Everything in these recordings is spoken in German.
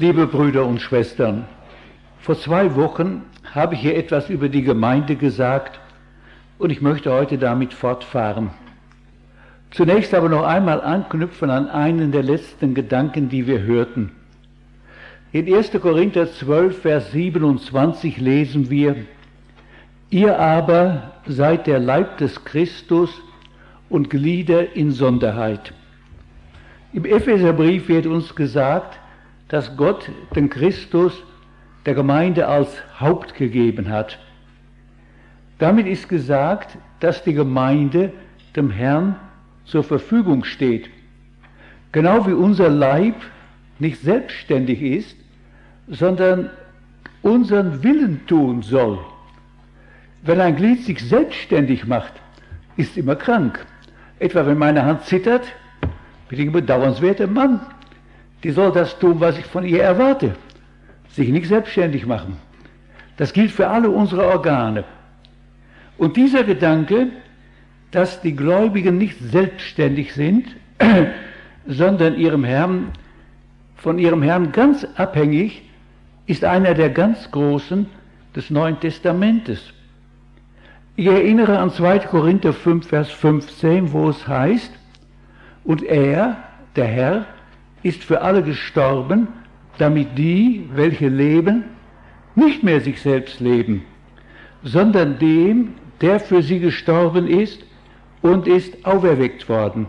Liebe Brüder und Schwestern, vor 2 Wochen habe ich hier etwas über die Gemeinde gesagt und ich möchte heute damit fortfahren. Zunächst aber noch einmal anknüpfen an einen der letzten Gedanken, die wir hörten. In 1. Korinther 12, Vers 27 lesen wir: Ihr aber seid der Leib des Christus und Glieder in Sonderheit. Im Epheserbrief wird uns gesagt, dass Gott den Christus der Gemeinde als Haupt gegeben hat. Damit ist gesagt, dass die Gemeinde dem Herrn zur Verfügung steht. Genau wie unser Leib nicht selbstständig ist, sondern unseren Willen tun soll. Wenn ein Glied sich selbstständig macht, ist immer krank. Etwa wenn meine Hand zittert, bin ich ein bedauernswerter Mann. Die soll das tun, was ich von ihr erwarte. Sich nicht selbstständig machen. Das gilt für alle unsere Organe. Und dieser Gedanke, dass die Gläubigen nicht selbstständig sind, sondern von ihrem Herrn ganz abhängig, ist einer der ganz großen des Neuen Testamentes. Ich erinnere an 2. Korinther 5, Vers 15, wo es heißt: Und er, der Herr, ist für alle gestorben, damit die, welche leben, nicht mehr sich selbst leben, sondern dem, der für sie gestorben ist und ist auferweckt worden.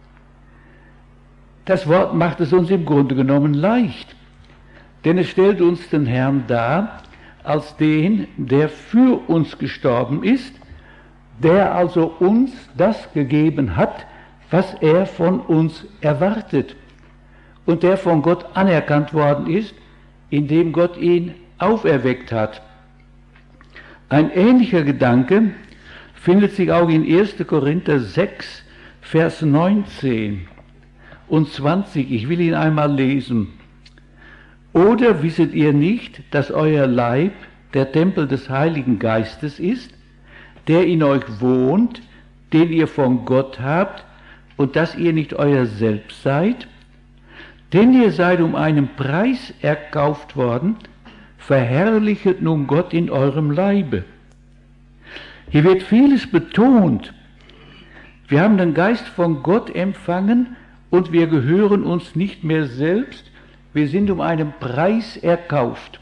Das Wort macht es uns im Grunde genommen leicht, denn es stellt uns den Herrn dar als den, der für uns gestorben ist, der also uns das gegeben hat, was er von uns erwartet und der von Gott anerkannt worden ist, indem Gott ihn auferweckt hat. Ein ähnlicher Gedanke findet sich auch in 1. Korinther 6, Vers 19 und 20. Ich will ihn einmal lesen. Oder wisset ihr nicht, dass euer Leib der Tempel des Heiligen Geistes ist, der in euch wohnt, den ihr von Gott habt, und dass ihr nicht euer Selbst seid? Denn ihr seid um einen Preis erkauft worden, verherrlichet nun Gott in eurem Leibe. Hier wird vieles betont. Wir haben den Geist von Gott empfangen und wir gehören uns nicht mehr selbst, wir sind um einen Preis erkauft.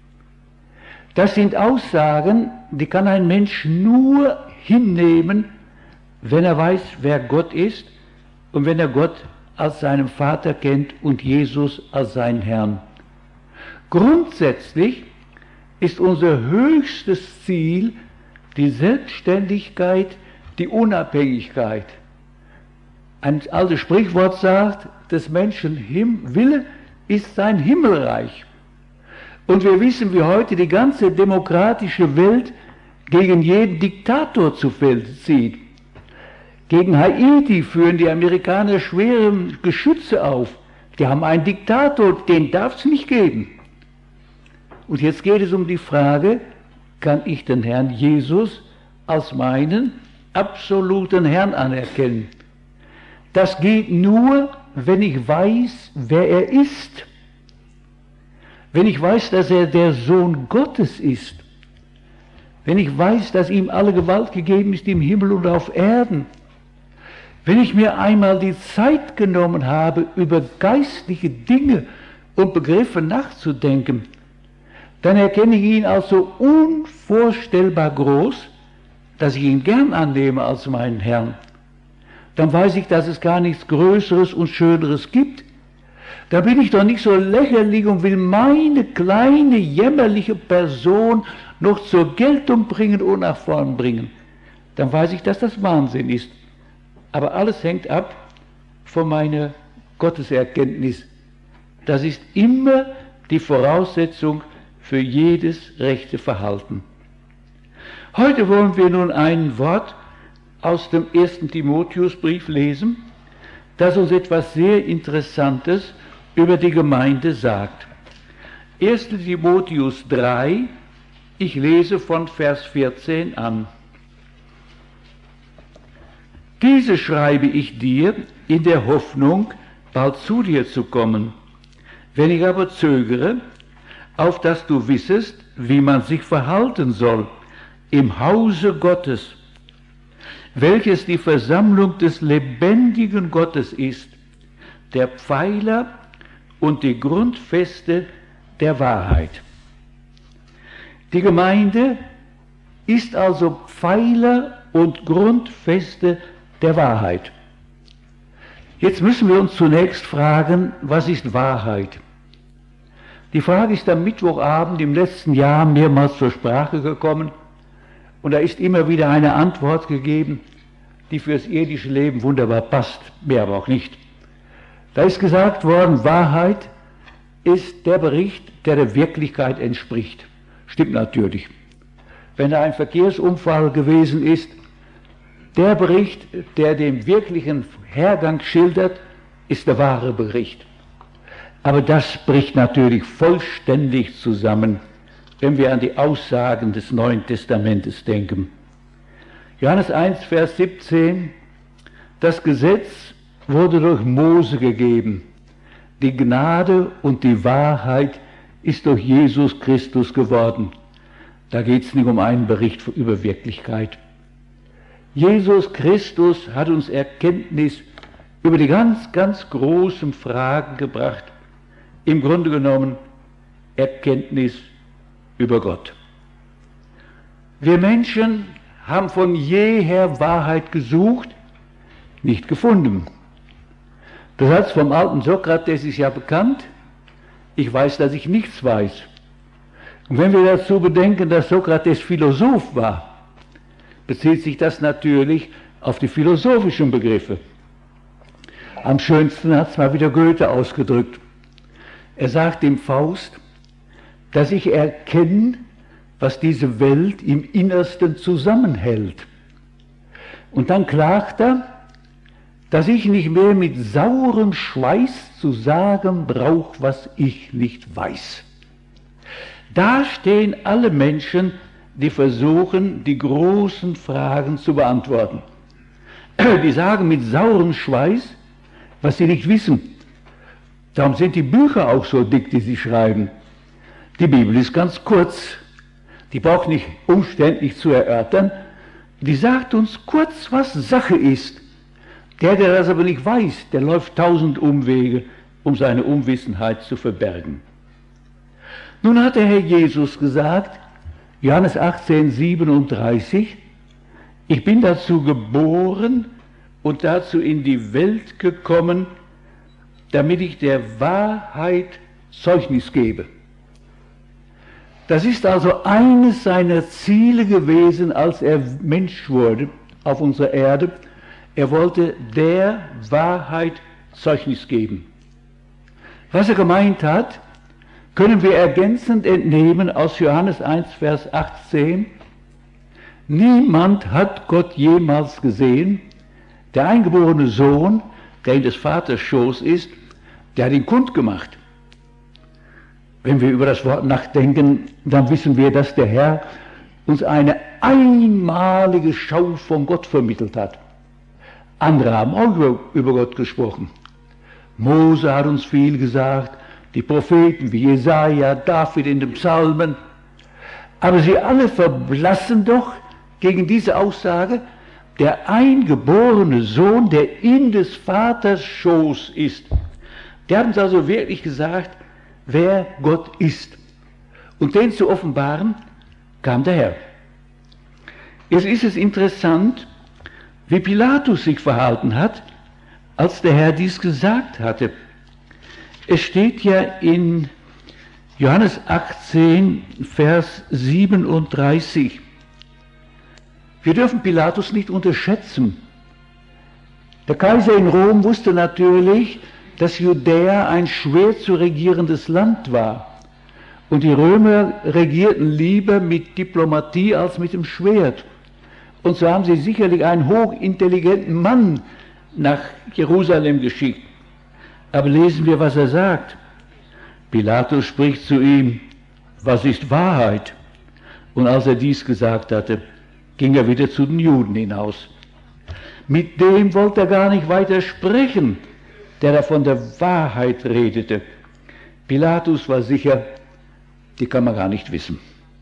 Das sind Aussagen, die kann ein Mensch nur hinnehmen, wenn er weiß, wer Gott ist und wenn er Gott als seinen Vater kennt und Jesus als seinen Herrn. Grundsätzlich ist unser höchstes Ziel die Selbstständigkeit, die Unabhängigkeit. Ein altes Sprichwort sagt, des Menschen Wille ist sein Himmelreich. Und wir wissen, wie heute die ganze demokratische Welt gegen jeden Diktator zu Feld zieht. Gegen Haiti führen die Amerikaner schwere Geschütze auf. Die haben einen Diktator, den darf es nicht geben. Und jetzt geht es um die Frage, kann ich den Herrn Jesus als meinen absoluten Herrn anerkennen? Das geht nur, wenn ich weiß, wer er ist. Wenn ich weiß, dass er der Sohn Gottes ist. Wenn ich weiß, dass ihm alle Gewalt gegeben ist im Himmel und auf Erden. Wenn ich mir einmal die Zeit genommen habe, über geistliche Dinge und Begriffe nachzudenken, dann erkenne ich ihn als so unvorstellbar groß, dass ich ihn gern annehme als meinen Herrn. Dann weiß ich, dass es gar nichts Größeres und Schöneres gibt. Da bin ich doch nicht so lächerlich und will meine kleine, jämmerliche Person noch zur Geltung bringen und nach vorn bringen. Dann weiß ich, dass das Wahnsinn ist. Aber alles hängt ab von meiner Gotteserkenntnis. Das ist immer die Voraussetzung für jedes rechte Verhalten. Heute wollen wir nun ein Wort aus dem 1. Timotheusbrief lesen, das uns etwas sehr Interessantes über die Gemeinde sagt. 1. Timotheus 3, ich lese von Vers 14 an. Diese schreibe ich dir in der Hoffnung, bald zu dir zu kommen. Wenn ich aber zögere, auf dass du wissest, wie man sich verhalten soll im Hause Gottes, welches die Versammlung des lebendigen Gottes ist, der Pfeiler und die Grundfeste der Wahrheit. Die Gemeinde ist also Pfeiler und Grundfeste der Wahrheit. Jetzt müssen wir uns zunächst fragen, was ist Wahrheit? Die Frage ist am Mittwochabend im letzten Jahr mehrmals zur Sprache gekommen und da ist immer wieder eine Antwort gegeben, die für das irdische Leben wunderbar passt, mehr aber auch nicht. Da ist gesagt worden, Wahrheit ist der Bericht, der der Wirklichkeit entspricht. Stimmt natürlich. Wenn da ein Verkehrsunfall gewesen ist, der Bericht, der den wirklichen Hergang schildert, ist der wahre Bericht. Aber das bricht natürlich vollständig zusammen, wenn wir an die Aussagen des Neuen Testamentes denken. Johannes 1, Vers 17, das Gesetz wurde durch Mose gegeben. Die Gnade und die Wahrheit ist durch Jesus Christus geworden. Da geht es nicht um einen Bericht über Wirklichkeit. Jesus Christus hat uns Erkenntnis über die ganz, ganz großen Fragen gebracht. Im Grunde genommen Erkenntnis über Gott. Wir Menschen haben von jeher Wahrheit gesucht, nicht gefunden. Der Satz vom alten Sokrates ist ja bekannt, ich weiß, dass ich nichts weiß. Und wenn wir dazu bedenken, dass Sokrates Philosoph war, bezieht sich das natürlich auf die philosophischen Begriffe. Am schönsten hat es mal wieder Goethe ausgedrückt. Er sagt dem Faust, dass ich erkenne, was diese Welt im Innersten zusammenhält. Und dann klagt er, dass ich nicht mehr mit saurem Schweiß zu sagen brauche, was ich nicht weiß. Da stehen alle Menschen, die versuchen, die großen Fragen zu beantworten. Die sagen mit saurem Schweiß, was sie nicht wissen. Darum sind die Bücher auch so dick, die sie schreiben. Die Bibel ist ganz kurz. Die braucht nicht umständlich zu erörtern. Die sagt uns kurz, was Sache ist. Der das aber nicht weiß, der läuft 1000 Umwege, um seine Unwissenheit zu verbergen. Nun hat der Herr Jesus gesagt, Johannes 18, 37, ich bin dazu geboren und dazu in die Welt gekommen, damit ich der Wahrheit Zeugnis gebe. Das ist also eines seiner Ziele gewesen, als er Mensch wurde auf unserer Erde. Er wollte der Wahrheit Zeugnis geben. Was er gemeint hat, können wir ergänzend entnehmen aus Johannes 1, Vers 18. Niemand hat Gott jemals gesehen. Der eingeborene Sohn, der in des Vaters Schoß ist, der hat ihn kundgemacht. Wenn wir über das Wort nachdenken, dann wissen wir, dass der Herr uns eine einmalige Schau von Gott vermittelt hat. Andere haben auch über Gott gesprochen. Mose hat uns viel gesagt, die Propheten wie Jesaja, David in den Psalmen. Aber sie alle verblassen doch gegen diese Aussage, der eingeborene Sohn, der in des Vaters Schoß ist. Der hat uns also wirklich gesagt, wer Gott ist. Und den zu offenbaren, kam der Herr. Jetzt ist es interessant, wie Pilatus sich verhalten hat, als der Herr dies gesagt hatte. Es steht ja in Johannes 18, Vers 37. Wir dürfen Pilatus nicht unterschätzen. Der Kaiser in Rom wusste natürlich, dass Judäa ein schwer zu regierendes Land war. Und die Römer regierten lieber mit Diplomatie als mit dem Schwert. Und so haben sie sicherlich einen hochintelligenten Mann nach Jerusalem geschickt. Aber lesen wir, was er sagt. Pilatus spricht zu ihm, was ist Wahrheit? Und als er dies gesagt hatte, ging er wieder zu den Juden hinaus. Mit dem wollte er gar nicht weiter sprechen, der da von der Wahrheit redete. Pilatus war sicher, die kann man gar nicht wissen.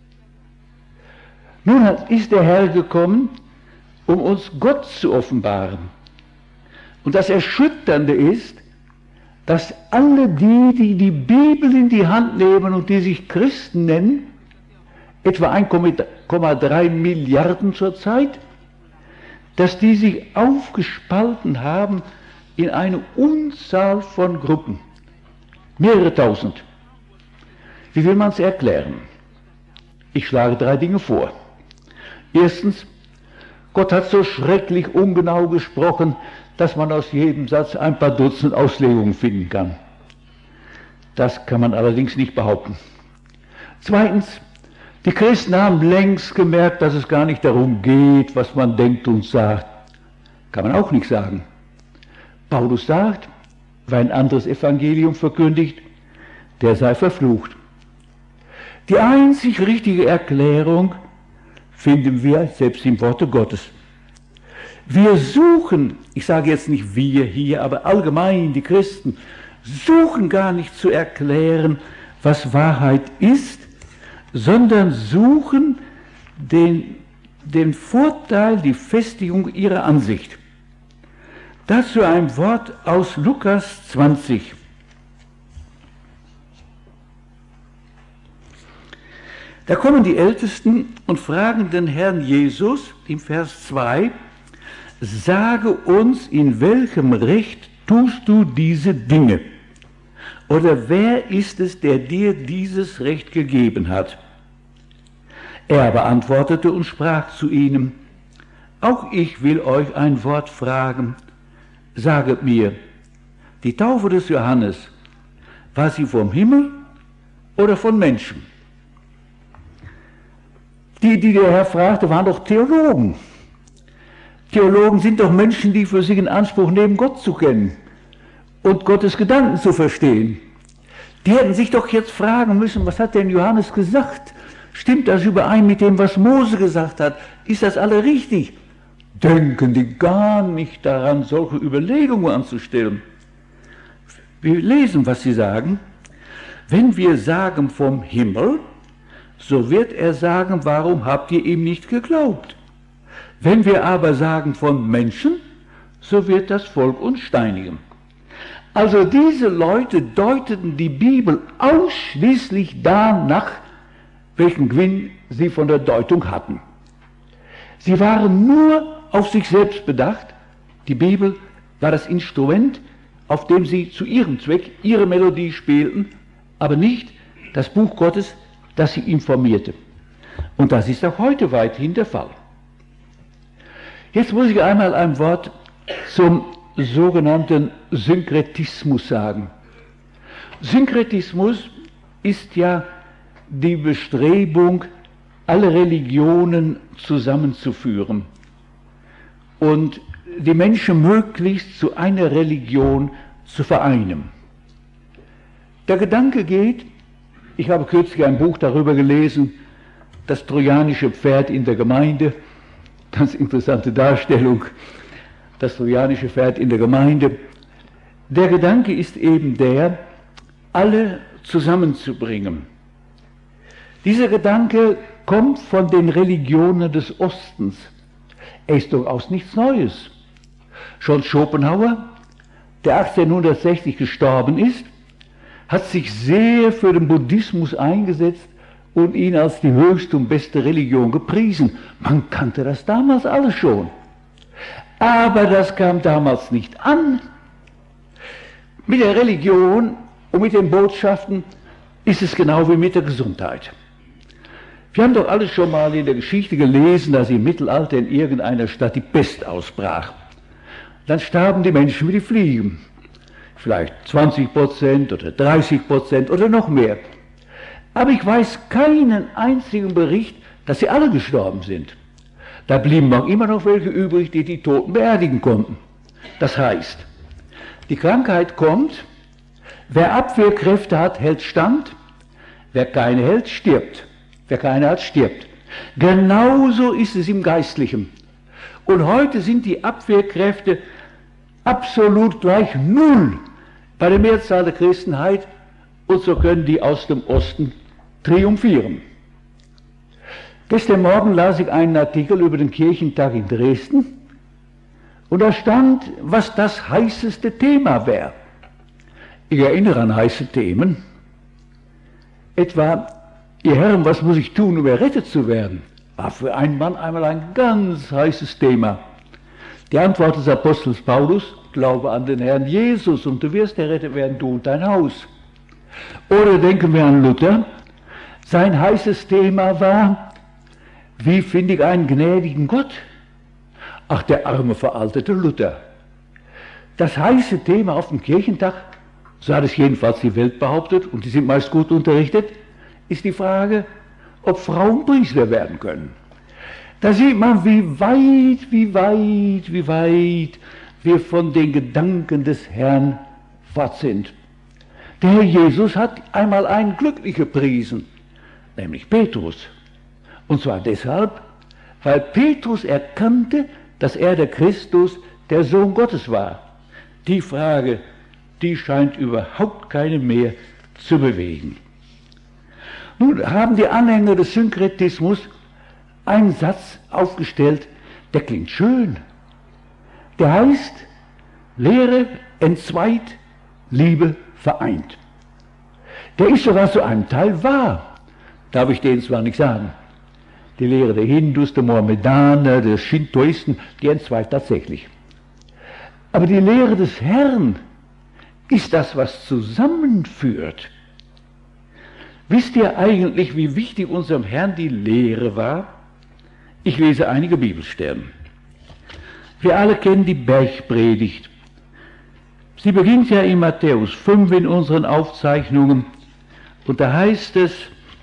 Nun ist der Herr gekommen, um uns Gott zu offenbaren. Und das Erschütternde ist, dass alle die die Bibel in die Hand nehmen und die sich Christen nennen, etwa 1,3 Milliarden zurzeit, dass die sich aufgespalten haben in eine Unzahl von Gruppen, mehrere tausend. Wie will man es erklären? Ich schlage 3 Dinge vor. Erstens, Gott hat so schrecklich ungenau gesprochen, dass man aus jedem Satz ein paar Dutzend Auslegungen finden kann. Das kann man allerdings nicht behaupten. Zweitens, die Christen haben längst gemerkt, dass es gar nicht darum geht, was man denkt und sagt. Kann man auch nicht sagen. Paulus sagt, wer ein anderes Evangelium verkündigt, der sei verflucht. Die einzig richtige Erklärung finden wir selbst im Worte Gottes. Wir suchen, ich sage jetzt nicht wir hier, aber allgemein die Christen, suchen gar nicht zu erklären, was Wahrheit ist, sondern suchen den Vorteil, die Festigung ihrer Ansicht. Dazu ein Wort aus Lukas 20. Da kommen die Ältesten und fragen den Herrn Jesus im Vers 2, sage uns, in welchem Recht tust du diese Dinge? Oder wer ist es, der dir dieses Recht gegeben hat? Er aber antwortete und sprach zu ihnen, auch ich will euch ein Wort fragen. Saget mir, die Taufe des Johannes, war sie vom Himmel oder von Menschen? Die der Herr fragte, waren doch Theologen. Theologen sind doch Menschen, die für sich in Anspruch nehmen, Gott zu kennen und Gottes Gedanken zu verstehen. Die hätten sich doch jetzt fragen müssen, was hat denn Johannes gesagt? Stimmt das überein mit dem, was Mose gesagt hat? Ist das alle richtig? Denken die gar nicht daran, solche Überlegungen anzustellen. Wir lesen, was sie sagen. Wenn wir sagen vom Himmel, so wird er sagen, warum habt ihr ihm nicht geglaubt? Wenn wir aber sagen von Menschen, so wird das Volk uns steinigen. Also diese Leute deuteten die Bibel ausschließlich danach, welchen Gewinn sie von der Deutung hatten. Sie waren nur auf sich selbst bedacht. Die Bibel war das Instrument, auf dem sie zu ihrem Zweck ihre Melodie spielten, aber nicht das Buch Gottes, das sie informierte. Und das ist auch heute weithin der Fall. Jetzt muss ich einmal ein Wort zum sogenannten Synkretismus sagen. Synkretismus ist ja die Bestrebung, alle Religionen zusammenzuführen und die Menschen möglichst zu einer Religion zu vereinen. Der Gedanke geht, ich habe kürzlich ein Buch darüber gelesen, das trojanische Pferd in der Gemeinde, ganz interessante Darstellung, das trojanische Pferd in der Gemeinde. Der Gedanke ist eben der, alle zusammenzubringen. Dieser Gedanke kommt von den Religionen des Ostens. Er ist durchaus nichts Neues. Schon Schopenhauer, der 1860 gestorben ist, hat sich sehr für den Buddhismus eingesetzt und ihn als die höchste und beste Religion gepriesen. Man kannte das damals alles schon. Aber das kam damals nicht an. Mit der Religion und mit den Botschaften ist es genau wie mit der Gesundheit. Wir haben doch alles schon mal in der Geschichte gelesen, dass im Mittelalter in irgendeiner Stadt die Pest ausbrach. Dann starben die Menschen wie die Fliegen. Vielleicht 20% oder 30% oder noch mehr. Aber ich weiß keinen einzigen Bericht, dass sie alle gestorben sind. Da blieben auch immer noch welche übrig, die die Toten beerdigen konnten. Das heißt, die Krankheit kommt, wer Abwehrkräfte hat, hält stand, wer keine hält, stirbt. Wer keine hat, stirbt. Genauso ist es im Geistlichen. Und heute sind die Abwehrkräfte absolut gleich null bei der Mehrzahl der Christenheit und so können die aus dem Osten triumphieren. Gestern Morgen las ich einen Artikel über den Kirchentag in Dresden und da stand, was das heißeste Thema wäre. Ich erinnere an heiße Themen, etwa, ihr Herren, was muss ich tun, um errettet zu werden? War für einen Mann einmal ein ganz heißes Thema. Die Antwort des Apostels Paulus, glaube an den Herrn Jesus und du wirst errettet werden, du und dein Haus. Oder denken wir an Luther, sein heißes Thema war, wie finde ich einen gnädigen Gott? Ach, der arme, veraltete Luther. Das heiße Thema auf dem Kirchentag, so hat es jedenfalls die Welt behauptet, und die sind meist gut unterrichtet, ist die Frage, ob Frauen Priester werden können. Da sieht man, wie weit wir von den Gedanken des Herrn fort sind. Der Herr Jesus hat einmal einen Glücklichen gepriesen, nämlich Petrus. Und zwar deshalb, weil Petrus erkannte, dass er der Christus, der Sohn Gottes war. Die Frage, die scheint überhaupt keine mehr zu bewegen. Nun haben die Anhänger des Synkretismus einen Satz aufgestellt, der klingt schön. Der heißt, Lehre entzweit, Liebe vereint. Der ist sogar zu einem Teil wahr, darf ich denen zwar nicht sagen. Die Lehre der Hindus, der Mohammedaner, der Shintoisten, die entzweit tatsächlich. Aber die Lehre des Herrn ist das, was zusammenführt. Wisst ihr eigentlich, wie wichtig unserem Herrn die Lehre war? Ich lese einige Bibelstellen. Wir alle kennen die Bergpredigt. Sie beginnt ja in Matthäus 5 in unseren Aufzeichnungen. Und da heißt es,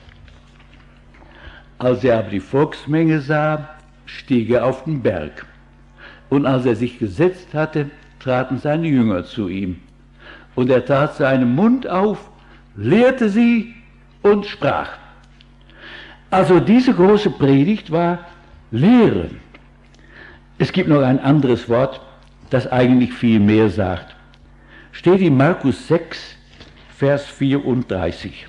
als er aber die Volksmenge sah, stieg er auf den Berg. Und als er sich gesetzt hatte, traten seine Jünger zu ihm. Und er tat seinen Mund auf, lehrte sie und sprach. Also diese große Predigt war Lehre. Es gibt noch ein anderes Wort, das eigentlich viel mehr sagt. Steht in Markus 6, Vers 34.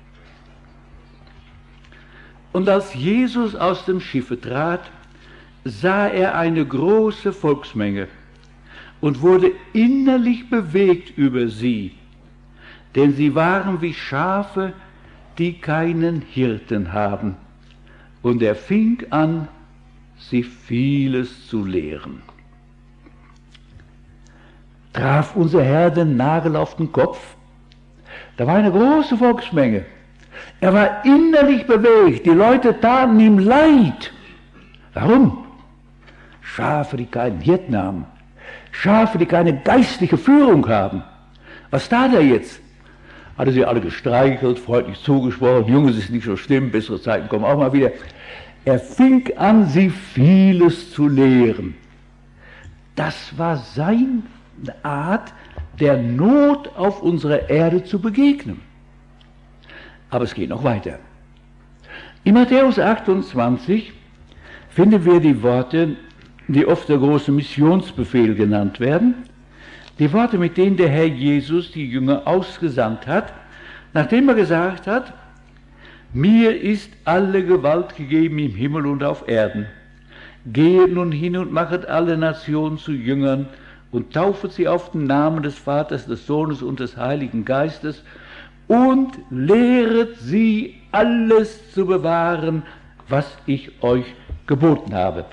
Und als Jesus aus dem Schiffe trat, sah er eine große Volksmenge und wurde innerlich bewegt über sie, denn sie waren wie Schafe, die keinen Hirten haben. Und er fing an, sie vieles zu lehren. Traf unser Herr den Nagel auf den Kopf? Da war eine große Volksmenge. Er war innerlich bewegt, die Leute taten ihm leid. Warum? Schafe, die keinen Hirten haben. Schafe, die keine geistliche Führung haben. Was tat er jetzt? Hat er sie alle gestreichelt, freundlich zugesprochen, Junges, ist nicht so schlimm, bessere Zeiten kommen auch mal wieder. Er fing an, sie vieles zu lehren. Das war seine Art, der Not auf unserer Erde zu begegnen. Aber es geht noch weiter. In Matthäus 28 finden wir die Worte, die oft der große Missionsbefehl genannt werden, die Worte, mit denen der Herr Jesus die Jünger ausgesandt hat, nachdem er gesagt hat, mir ist alle Gewalt gegeben im Himmel und auf Erden. Geht nun hin und machet alle Nationen zu Jüngern und taufet sie auf den Namen des Vaters, des Sohnes und des Heiligen Geistes und lehret sie alles zu bewahren, was ich euch geboten habe.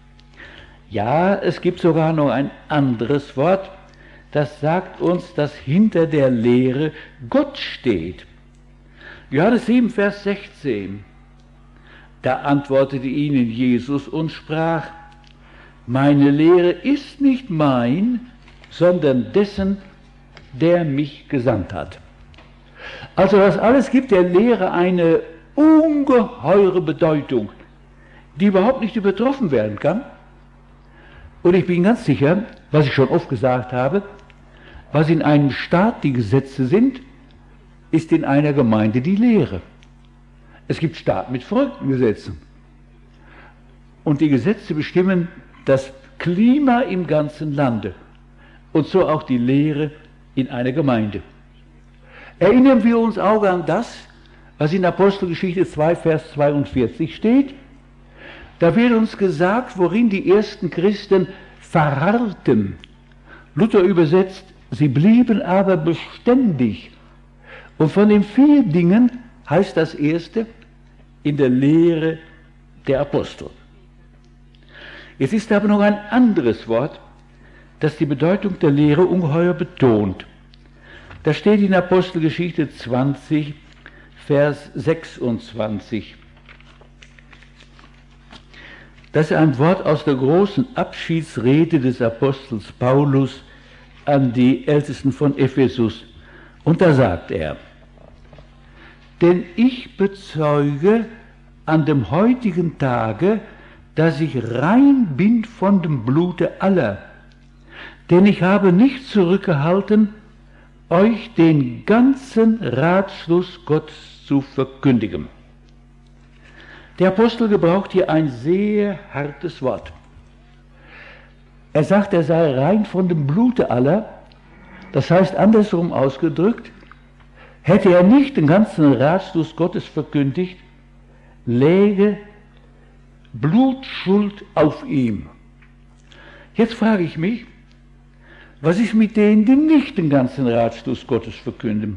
Ja, es gibt sogar noch ein anderes Wort, das sagt uns, dass hinter der Lehre Gott steht. Johannes 7, Vers 16. Da antwortete ihnen Jesus und sprach, meine Lehre ist nicht mein, sondern dessen, der mich gesandt hat. Also das alles gibt der Lehre eine ungeheure Bedeutung, die überhaupt nicht übertroffen werden kann. Und ich bin ganz sicher, was ich schon oft gesagt habe, was in einem Staat die Gesetze sind, ist in einer Gemeinde die Lehre. Es gibt Staaten mit verrückten Gesetzen. Und die Gesetze bestimmen das Klima im ganzen Lande. Und so auch die Lehre in einer Gemeinde. Erinnern wir uns auch an das, was in Apostelgeschichte 2, Vers 42 steht. Da wird uns gesagt, worin die ersten Christen verharrten. Luther übersetzt, sie blieben aber beständig. Und von den 4 Dingen heißt das erste, in der Lehre der Apostel. Es ist aber noch ein anderes Wort, das die Bedeutung der Lehre ungeheuer betont. Da steht in Apostelgeschichte 20, Vers 26. Das ist ein Wort aus der großen Abschiedsrede des Apostels Paulus an die Ältesten von Ephesus. Und da sagt er, denn ich bezeuge an dem heutigen Tage, dass ich rein bin von dem Blute aller, denn ich habe nicht zurückgehalten, euch den ganzen Ratschluss Gottes zu verkündigen. Der Apostel gebraucht hier ein sehr hartes Wort. Er sagt, er sei rein von dem Blute aller, das heißt andersrum ausgedrückt, hätte er nicht den ganzen Ratschluss Gottes verkündigt, läge Blutschuld auf ihm. Jetzt frage ich mich, was ist mit denen, die nicht den ganzen Ratschluss Gottes verkünden?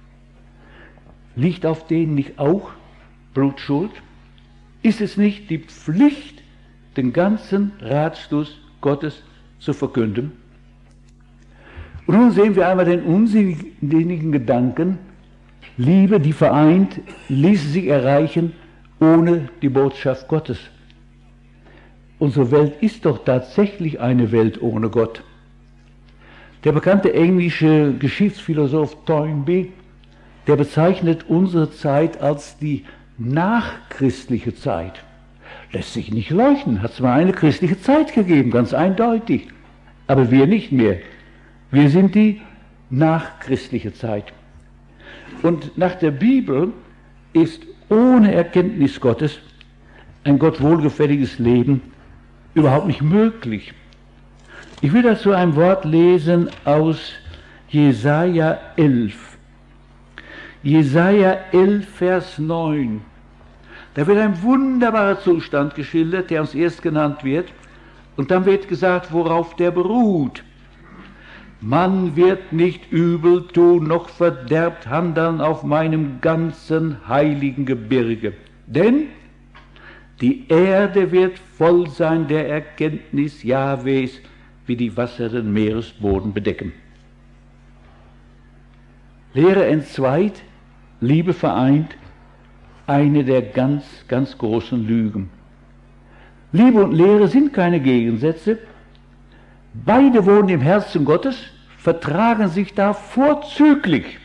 Liegt auf denen nicht auch Blutschuld? Ist es nicht die Pflicht, den ganzen Ratschluss Gottes zu verkünden? Und nun sehen wir einmal den unsinnigen Gedanken, Liebe, die vereint, ließe sich erreichen ohne die Botschaft Gottes. Unsere Welt ist doch tatsächlich eine Welt ohne Gott. Der bekannte englische Geschichtsphilosoph Toynbee, der bezeichnet unsere Zeit als die nachchristliche Zeit. Lässt sich nicht leugnen, hat es mal eine christliche Zeit gegeben, ganz eindeutig. Aber wir nicht mehr. Wir sind die nachchristliche Zeit. Und nach der Bibel ist ohne Erkenntnis Gottes ein Gott wohlgefälliges Leben überhaupt nicht möglich. Ich will dazu ein Wort lesen aus Jesaja 11. Jesaja 11, Vers 9. Da wird ein wunderbarer Zustand geschildert, der uns erst genannt wird. Und dann wird gesagt, worauf der beruht. Man wird nicht übel tun, noch verderbt handeln auf meinem ganzen heiligen Gebirge. Denn die Erde wird voll sein der Erkenntnis Jahwes, wie die Wasser den Meeresboden bedecken. Lehre entzweit, Liebe vereint, eine der ganz, ganz großen Lügen. Liebe und Lehre sind keine Gegensätze. Beide wohnen im Herzen Gottes, vertragen sich da vorzüglich.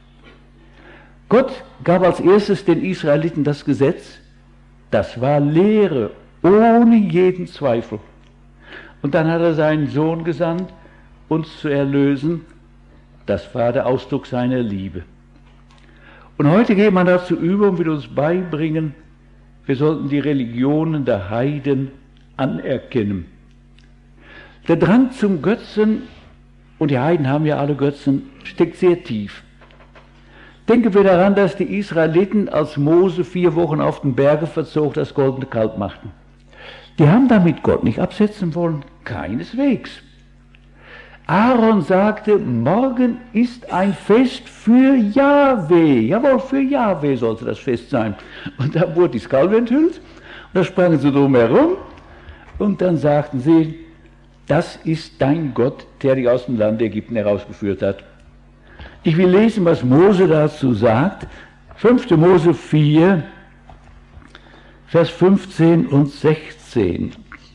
Gott gab als erstes den Israeliten das Gesetz, das war Lehre, ohne jeden Zweifel. Und dann hat er seinen Sohn gesandt, uns zu erlösen, das war der Ausdruck seiner Liebe. Und heute geht man dazu über und will uns beibringen, wir sollten die Religionen der Heiden anerkennen. Der Drang zum Götzen, und die Heiden haben ja alle Götzen, steckt sehr tief. Denken wir daran, dass die Israeliten, als Mose 4 Wochen auf den Bergen verzog, das goldene Kalb machten. Die haben damit Gott nicht absetzen wollen, keineswegs. Aaron sagte, morgen ist ein Fest für Jahwe. Jawohl, für Jahwe sollte das Fest sein. Und da wurde das Kalb enthüllt, und da sprangen sie drum herum, und dann sagten sie, das ist dein Gott, der dich aus dem Land Ägypten herausgeführt hat. Ich will lesen, was Mose dazu sagt. 5. Mose 4, Vers 15 und 16.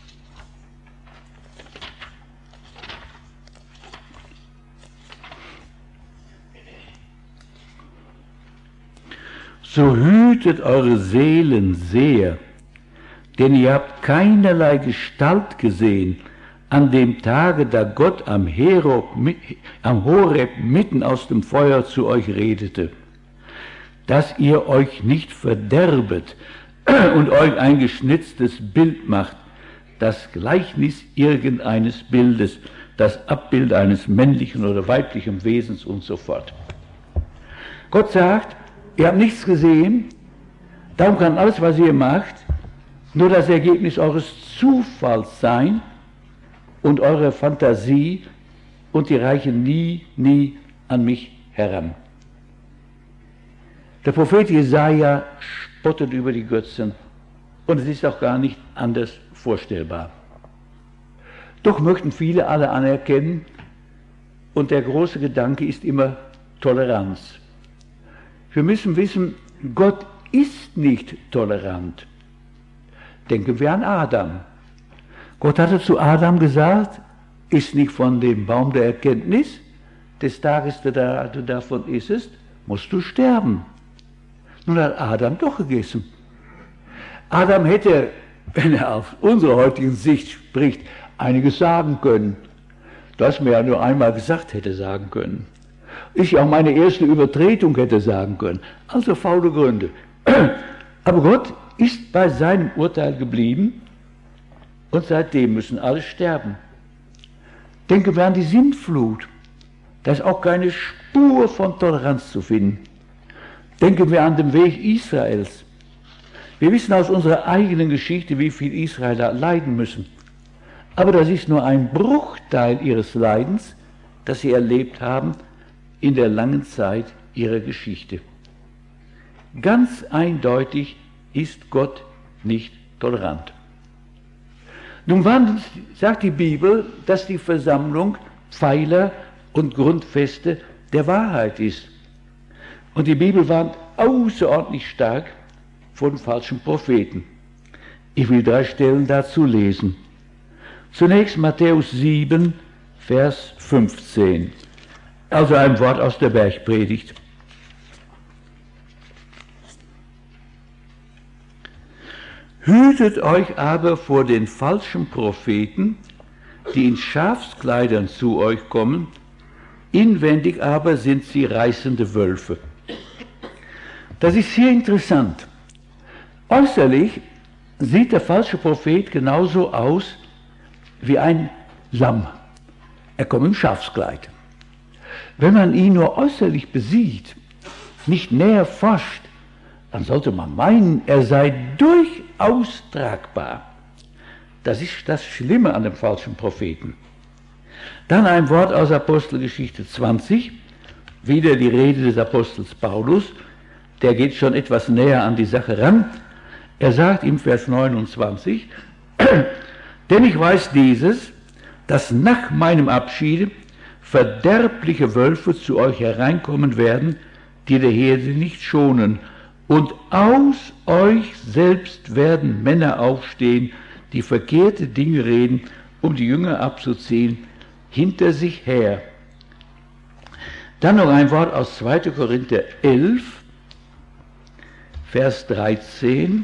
So hütet eure Seelen sehr, denn ihr habt keinerlei Gestalt gesehen an dem Tage, da Gott am Horeb mitten aus dem Feuer zu euch redete, dass ihr euch nicht verderbet und euch ein geschnitztes Bild macht, das Gleichnis irgendeines Bildes, das Abbild eines männlichen oder weiblichen Wesens und so fort. Gott sagt, ihr habt nichts gesehen, darum kann alles, was ihr macht, nur das Ergebnis eures Zufalls sein und eure Fantasie, und die reichen nie an mich heran. Der Prophet Jesaja spottet über die Götzen und es ist auch gar nicht anders vorstellbar. Doch möchten viele alle anerkennen und der große Gedanke ist immer Toleranz. Wir müssen wissen, Gott ist nicht tolerant. Denken wir an Adam. Gott hatte zu Adam gesagt, iss nicht von dem Baum der Erkenntnis, des Tages, da du davon issest, musst du sterben. Nun hat Adam doch gegessen. Adam hätte, wenn er auf unsere heutige Sicht spricht, einiges sagen können, das mir ja nur einmal gesagt hätte sagen können. Ich auch meine erste Übertretung hätte sagen können. Also faule Gründe. Aber Gott ist bei seinem Urteil geblieben und seitdem müssen alle sterben. Denken wir an die Sintflut. Da ist auch keine Spur von Toleranz zu finden. Denken wir an den Weg Israels. Wir wissen aus unserer eigenen Geschichte, wie viel Israeler leiden müssen. Aber das ist nur ein Bruchteil ihres Leidens, das sie erlebt haben in der langen Zeit ihrer Geschichte. Ganz eindeutig ist Gott nicht tolerant. Nun sagt die Bibel, dass die Versammlung Pfeiler und Grundfeste der Wahrheit ist. Und die Bibel warnt außerordentlich stark von falschen Propheten. Ich will 3 Stellen dazu lesen. Zunächst Matthäus 7, Vers 15. Also ein Wort aus der Bergpredigt. Hütet euch aber vor den falschen Propheten, die in Schafskleidern zu euch kommen, inwendig aber sind sie reißende Wölfe. Das ist sehr interessant. Äußerlich sieht der falsche Prophet genauso aus wie ein Lamm. Er kommt im Schafskleid. Wenn man ihn nur äußerlich besieht, nicht näher forscht, dann sollte man meinen, er sei durchaus tragbar. Das ist das Schlimme an dem falschen Propheten. Dann ein Wort aus Apostelgeschichte 20, wieder die Rede des Apostels Paulus, der geht schon etwas näher an die Sache ran. Er sagt im Vers 29, denn ich weiß dieses, dass nach meinem Abschiede verderbliche Wölfe zu euch hereinkommen werden, die der Herde nicht schonen. Und aus euch selbst werden Männer aufstehen, die verkehrte Dinge reden, um die Jünger abzuziehen, hinter sich her. Dann noch ein Wort aus 2. Korinther 11, Vers 13.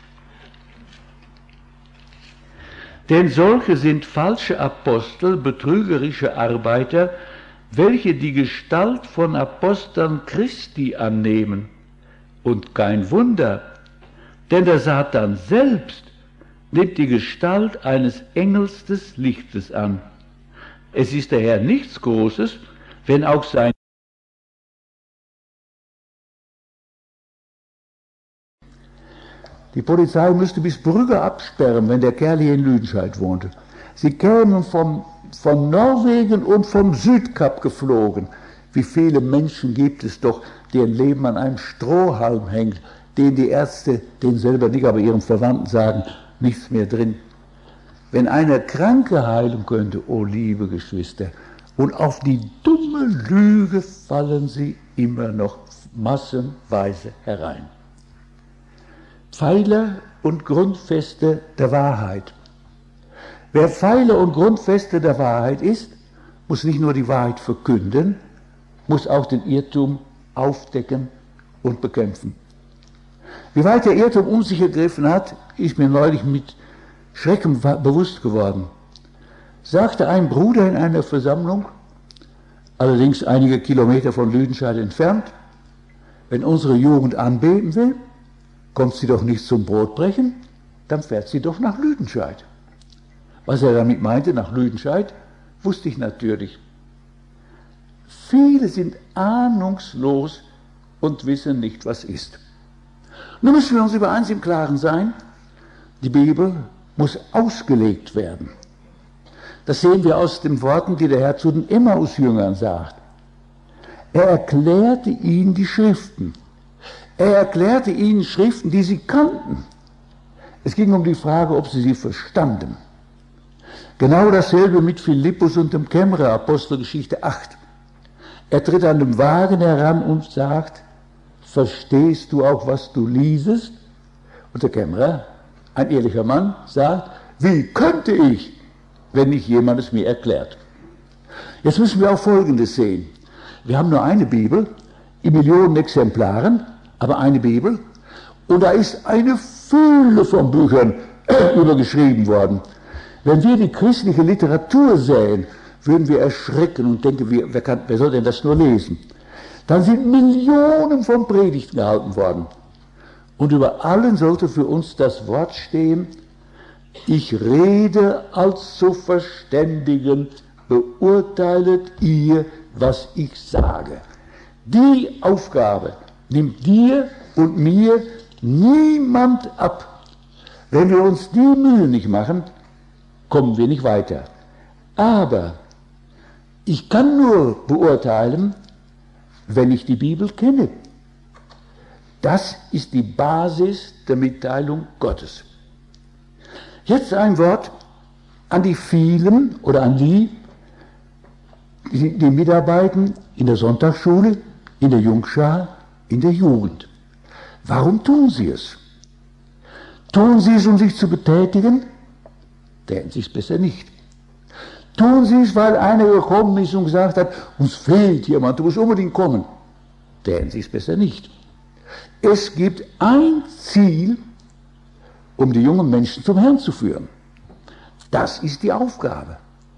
Denn solche sind falsche Apostel, betrügerische Arbeiter, welche die Gestalt von Aposteln Christi annehmen. Und kein Wunder, denn der Satan selbst nimmt die Gestalt eines Engels des Lichtes an. Es ist daher nichts Großes, wenn auch sein Die Polizei müsste bis Brügge absperren, wenn der Kerl hier in Lüdenscheid wohnte. Sie kämen von Norwegen und vom Südkap geflogen. Wie viele Menschen gibt es doch, deren Leben an einem Strohhalm hängt, denen die Ärzte, denen selber nicht, aber ihren Verwandten sagen, nichts mehr drin. Wenn einer Kranke heilen könnte, oh liebe Geschwister, und auf die dumme Lüge fallen sie immer noch massenweise herein. Pfeiler und Grundfeste der Wahrheit. Wer Pfeiler und Grundfeste der Wahrheit ist, muss nicht nur die Wahrheit verkünden, muss auch den Irrtum aufdecken und bekämpfen. Wie weit der Irrtum um sich gegriffen hat, ist mir neulich mit Schrecken bewusst geworden. Sagte ein Bruder in einer Versammlung, allerdings einige Kilometer von Lüdenscheid entfernt, wenn unsere Jugend anbeten will, kommt sie doch nicht zum Brotbrechen, dann fährt sie doch nach Lüdenscheid. Was er damit meinte, nach Lüdenscheid, wusste ich natürlich. Viele sind ahnungslos und wissen nicht, was ist. Nun müssen wir uns über eins im Klaren sein: Die Bibel muss ausgelegt werden. Das sehen wir aus den Worten, die der Herr zu den Emmaus-Jüngern sagt. Er erklärte ihnen die Schriften. Er erklärte ihnen Schriften, die sie kannten. Es ging um die Frage, ob sie verstanden. Genau dasselbe mit Philippus und dem Kämmerer, Apostelgeschichte 8. Er tritt an dem Wagen heran und sagt: Verstehst du auch, was du liesest? Und der Kämmerer, ein ehrlicher Mann, sagt: Wie könnte ich, wenn nicht jemand es mir erklärt? Jetzt müssen wir auch Folgendes sehen. Wir haben nur eine Bibel, in Millionen Exemplaren, aber eine Bibel. Und da ist eine Fülle von Büchern übergeschrieben worden. Wenn wir die christliche Literatur sehen, würden wir erschrecken und denken, wer soll denn das nur lesen? Dann sind Millionen von Predigten gehalten worden. Und über allen sollte für uns das Wort stehen: Ich rede als zu Verständigen, beurteilet ihr, was ich sage. Die Aufgabe nimmt dir und mir niemand ab. Wenn wir uns die Mühe nicht machen, kommen wir nicht weiter. Aber ich kann nur beurteilen, wenn ich die Bibel kenne. Das ist die Basis der Mitteilung Gottes. Jetzt ein Wort an die vielen oder an die mitarbeiten in der Sonntagsschule, in der Jungschar, in der Jugend. Warum tun sie es? Tun sie es, um sich zu betätigen? Täten sie es besser nicht. Tun sie es, weil einer gekommen ist und gesagt hat: Uns fehlt jemand, du musst unbedingt kommen? Täten sie es besser nicht. Es gibt ein Ziel, um die jungen Menschen zum Herrn zu führen. Das ist die Aufgabe.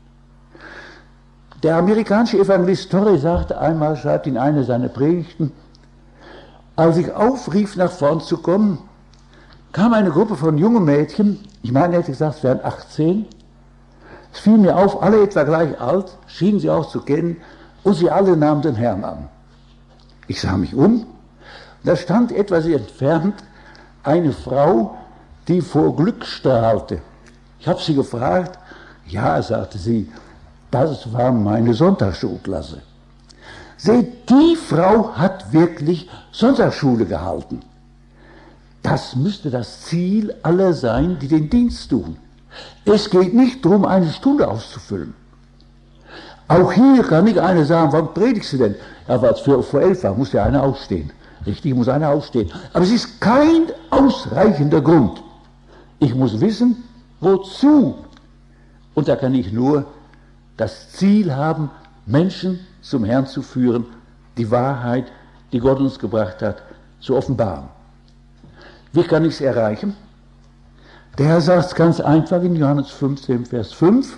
Der amerikanische Evangelist Torrey sagte einmal, schreibt in einer seiner Predigten: Als ich aufrief, nach vorn zu kommen, kam eine Gruppe von jungen Mädchen, ich meine, er hätte gesagt, es wären 18. Es fiel mir auf, alle etwa gleich alt, schienen sie auch zu kennen, und sie alle nahmen den Herrn an. Ich sah mich um, da stand etwas entfernt eine Frau, die vor Glück strahlte. Ich habe sie gefragt. Ja, sagte sie, das war meine Sonntagsschulklasse. Seht, die Frau hat wirklich Sonntagsschule gehalten. Das müsste das Ziel aller sein, die den Dienst tun. Es geht nicht darum, eine Stunde auszufüllen. Auch hier kann nicht einer sagen: Wann predigst du denn? Ja, weil es vor 11 war, muss ja einer aufstehen. Richtig, muss einer aufstehen. Aber es ist kein ausreichender Grund. Ich muss wissen, wozu. Und da kann ich nur das Ziel haben, Menschen zum Herrn zu führen, die Wahrheit, die Gott uns gebracht hat, zu offenbaren. Wie kann ich es erreichen? Der Herr sagt es ganz einfach in Johannes 15, Vers 5.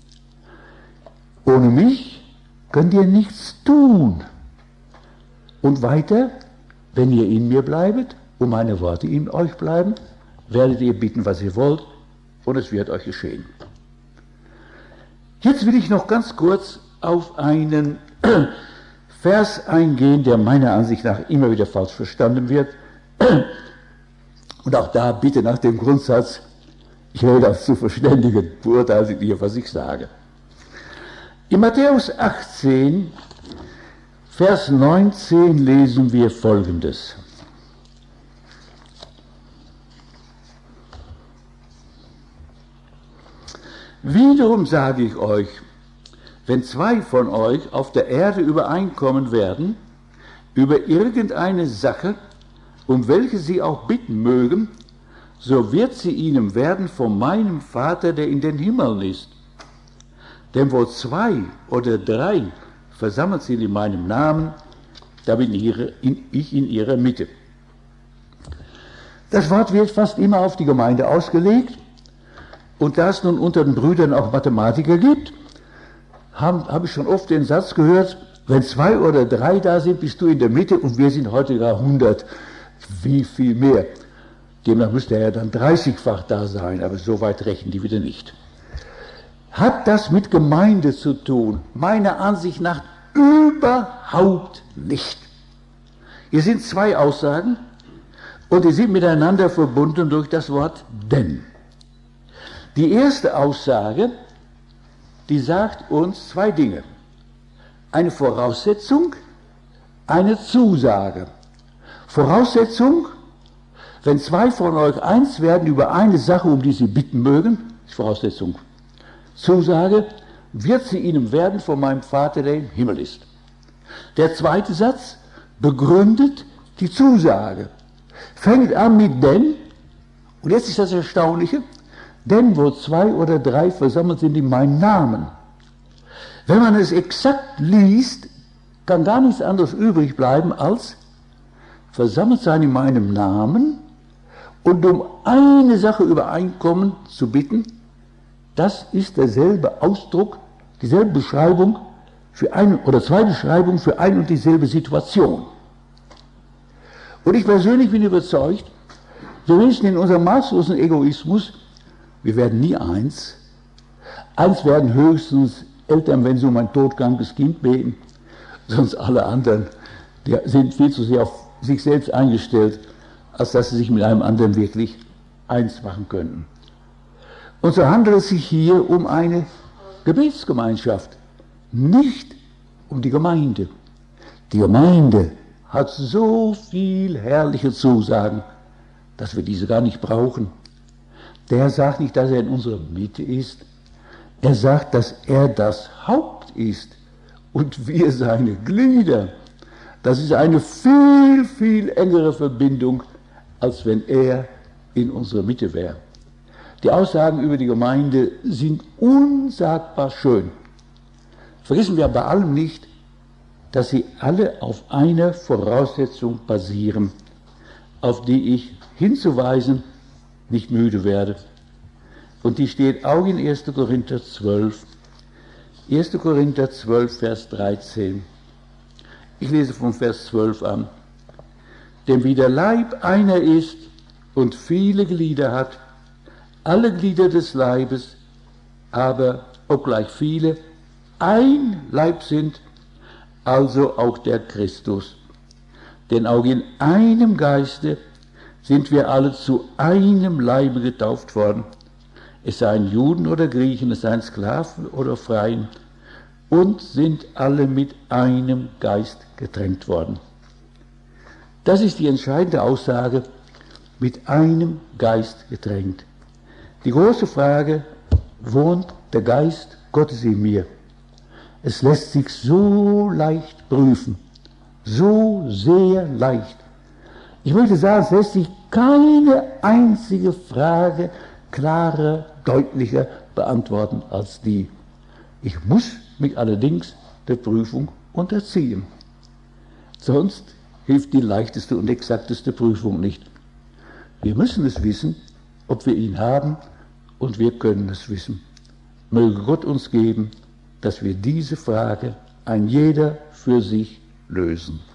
Ohne mich könnt ihr nichts tun. Und weiter, wenn ihr in mir bleibet und meine Worte in euch bleiben, werdet ihr bitten, was ihr wollt, und es wird euch geschehen. Jetzt will ich noch ganz kurz auf einen Vers eingehen, der meiner Ansicht nach immer wieder falsch verstanden wird. Und auch da bitte nach dem Grundsatz: Ich rede als zu Verständigen, beurteilt ihr, was ich sage. In Matthäus 18, Vers 19 lesen wir Folgendes. Wiederum sage ich euch, wenn 2 von euch auf der Erde übereinkommen werden, über irgendeine Sache, um welche sie auch bitten mögen, so wird sie ihnen werden von meinem Vater, der in den Himmeln ist. Denn wo 2 oder 3 versammelt sind in meinem Namen, da bin ich in ihrer Mitte. Das Wort wird fast immer auf die Gemeinde ausgelegt. Und da es nun unter den Brüdern auch Mathematiker gibt, habe ich schon oft den Satz gehört: Wenn 2 oder 3 da sind, bist du in der Mitte, und wir sind heute gar 100. Wie viel mehr? Demnach müsste er ja dann 30-fach da sein, aber so weit rechnen die wieder nicht. Hat das mit Gemeinde zu tun? Meiner Ansicht nach überhaupt nicht. Hier sind zwei Aussagen und die sind miteinander verbunden durch das Wort denn. Die erste Aussage, die sagt uns zwei Dinge. Eine Voraussetzung, eine Zusage. Voraussetzung, wenn zwei von euch eins werden über eine Sache, um die sie bitten mögen, ist Voraussetzung. Zusage, wird sie ihnen werden von meinem Vater, der im Himmel ist. Der zweite Satz begründet die Zusage. Fängt an mit denn, und jetzt ist das Erstaunliche, denn wo zwei oder drei versammelt sind in meinem Namen. Wenn man es exakt liest, kann gar nichts anderes übrig bleiben als versammelt sein in meinem Namen und um eine Sache Übereinkommen zu bitten. Das ist derselbe Ausdruck, dieselbe Beschreibung für ein oder zwei Beschreibungen für ein und dieselbe Situation. Und ich persönlich bin überzeugt, wir Menschen in unserem maßlosen Egoismus, wir werden nie eins. Eins werden höchstens Eltern, wenn sie um ein todkrankes Kind beten, sonst alle anderen, die sind viel zu sehr auf sich selbst eingestellt, als dass sie sich mit einem anderen wirklich eins machen könnten. Und so handelt es sich hier um eine Gebetsgemeinschaft, nicht um die Gemeinde. Die Gemeinde hat so viel herrliche Zusagen, dass wir diese gar nicht brauchen. Der sagt nicht, dass er in unserer Mitte ist. Er sagt, dass er das Haupt ist und wir seine Glieder. Das ist eine viel, viel engere Verbindung, als wenn er in unserer Mitte wäre. Die Aussagen über die Gemeinde sind unsagbar schön. Vergessen wir bei allem nicht, dass sie alle auf einer Voraussetzung basieren, auf die ich hinzuweisen nicht müde werde. Und die steht auch in 1. Korinther 12. 1. Korinther 12, Vers 13. Ich lese vom Vers 12 an. Denn wie der Leib einer ist und viele Glieder hat, alle Glieder des Leibes, aber obgleich viele, ein Leib sind, also auch der Christus. Denn auch in einem Geiste sind wir alle zu einem Leibe getauft worden. Es seien Juden oder Griechen, es seien Sklaven oder Freien, und sind alle mit einem Geist getränkt worden. Das ist die entscheidende Aussage, mit einem Geist getränkt. Die große Frage, wohnt der Geist Gottes in mir? Es lässt sich so leicht prüfen, so sehr leicht. Ich möchte sagen, es lässt sich keine einzige Frage klarer, deutlicher beantworten als die. Ich muss mich allerdings der Prüfung unterziehen. Sonst hilft die leichteste und exakteste Prüfung nicht. Wir müssen es wissen, ob wir ihn haben, und wir können es wissen. Möge Gott uns geben, dass wir diese Frage ein jeder für sich lösen.